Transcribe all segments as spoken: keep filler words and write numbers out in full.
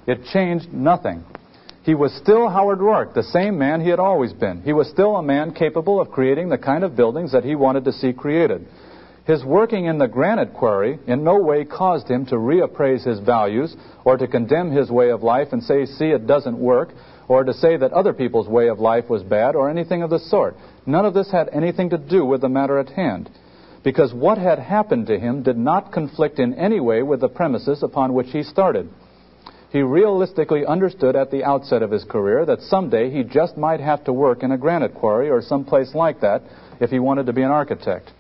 It changed nothing. He was still Howard Roark, the same man he had always been. He was still a man capable of creating the kind of buildings that he wanted to see created. His working in the granite quarry in no way caused him to reappraise his values or to condemn his way of life and say, see, it doesn't work, or to say that other people's way of life was bad or anything of the sort. None of this had anything to do with the matter at hand, because what had happened to him did not conflict in any way with the premises upon which he started. He realistically understood at the outset of his career that someday he just might have to work in a granite quarry or someplace like that if he wanted to be an architect.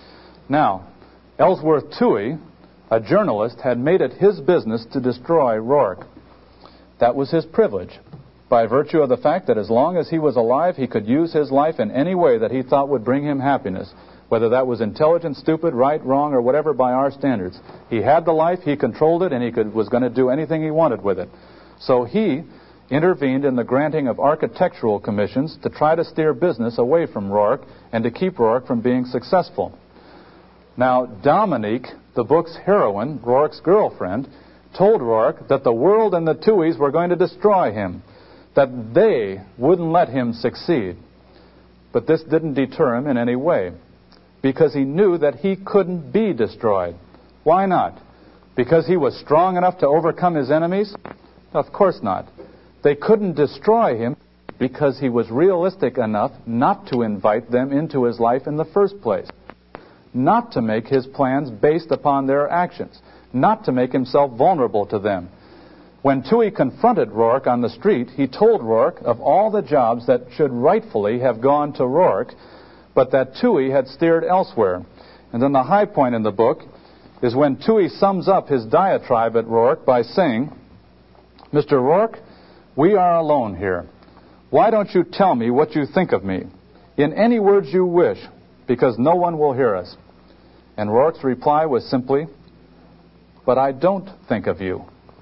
Now, Ellsworth Toohey, a journalist, had made it his business to destroy Roark. That was his privilege, by virtue of the fact that as long as he was alive, he could use his life in any way that he thought would bring him happiness, whether that was intelligent, stupid, right, wrong, or whatever by our standards. He had the life, he controlled it, and he could, was going to do anything he wanted with it. So he intervened in the granting of architectural commissions to try to steer business away from Roark and to keep Roark from being successful. Now, Dominique, the book's heroine, Roark's girlfriend, told Roark that the world and the Tooheys were going to destroy him, that they wouldn't let him succeed. But this didn't deter him in any way, because he knew that he couldn't be destroyed. Why not? Because he was strong enough to overcome his enemies? Of course not. They couldn't destroy him because he was realistic enough not to invite them into his life in the first place, not to make his plans based upon their actions, not to make himself vulnerable to them. When Toohey confronted Roark on the street, he told Roark of all the jobs that should rightfully have gone to Roark, but that Toohey had steered elsewhere. And then the high point in the book is when Toohey sums up his diatribe at Roark by saying, Mister Roark, we are alone here. Why don't you tell me what you think of me, in any words you wish, because no one will hear us. And Roark's reply was simply, but I don't think of you.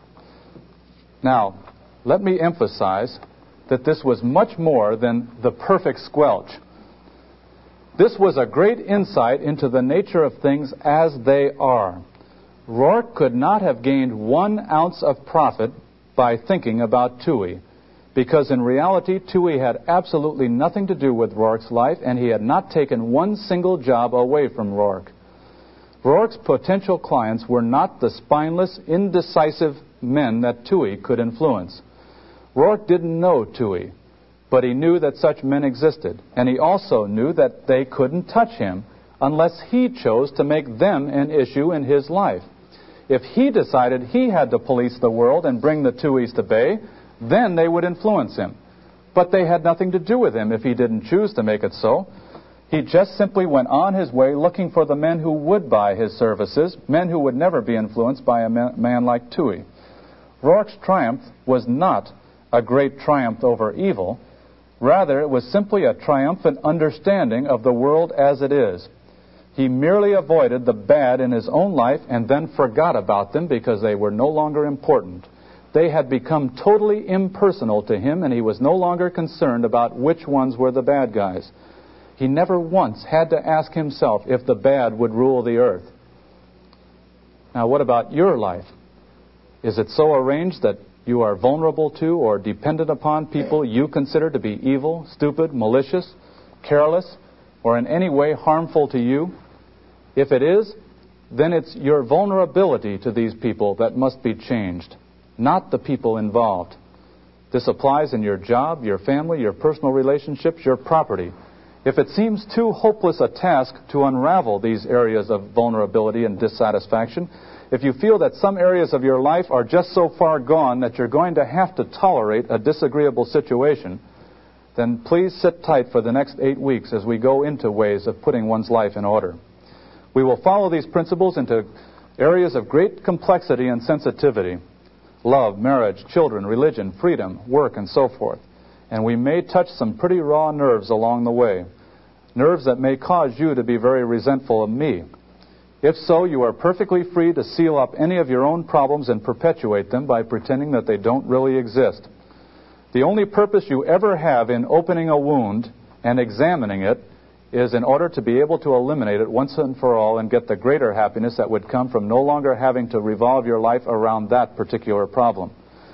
Now, let me emphasize that this was much more than the perfect squelch. This was a great insight into the nature of things as they are. Roark could not have gained one ounce of profit by thinking about Toohey, because in reality, Toohey had absolutely nothing to do with Roark's life, and he had not taken one single job away from Roark. Roark's potential clients were not the spineless, indecisive men that Toohey could influence. Roark didn't know Toohey, but he knew that such men existed, and he also knew that they couldn't touch him unless he chose to make them an issue in his life. If he decided he had to police the world and bring the Tooheys to bay, then they would influence him. But they had nothing to do with him if he didn't choose to make it so. He just simply went on his way looking for the men who would buy his services, men who would never be influenced by a man like Toohey. Roark's triumph was not a great triumph over evil. Rather, it was simply a triumphant understanding of the world as it is. He merely avoided the bad in his own life and then forgot about them because they were no longer important. They had become totally impersonal to him, and he was no longer concerned about which ones were the bad guys. He never once had to ask himself if the bad would rule the earth. Now, what about your life? Is it so arranged that you are vulnerable to or dependent upon people you consider to be evil, stupid, malicious, careless, or in any way harmful to you? If it is, then it's your vulnerability to these people that must be changed, not the people involved. This applies in your job, your family, your personal relationships, your property. If it seems too hopeless a task to unravel these areas of vulnerability and dissatisfaction, if you feel that some areas of your life are just so far gone that you're going to have to tolerate a disagreeable situation, then please sit tight for the next eight weeks as we go into ways of putting one's life in order. We will follow these principles into areas of great complexity and sensitivity: love, marriage, children, religion, freedom, work, and so forth. And we may touch some pretty raw nerves along the way, nerves that may cause you to be very resentful of me. If so, you are perfectly free to seal up any of your own problems and perpetuate them by pretending that they don't really exist. The only purpose you ever have in opening a wound and examining it is in order to be able to eliminate it once and for all and get the greater happiness that would come from no longer having to revolve your life around that particular problem.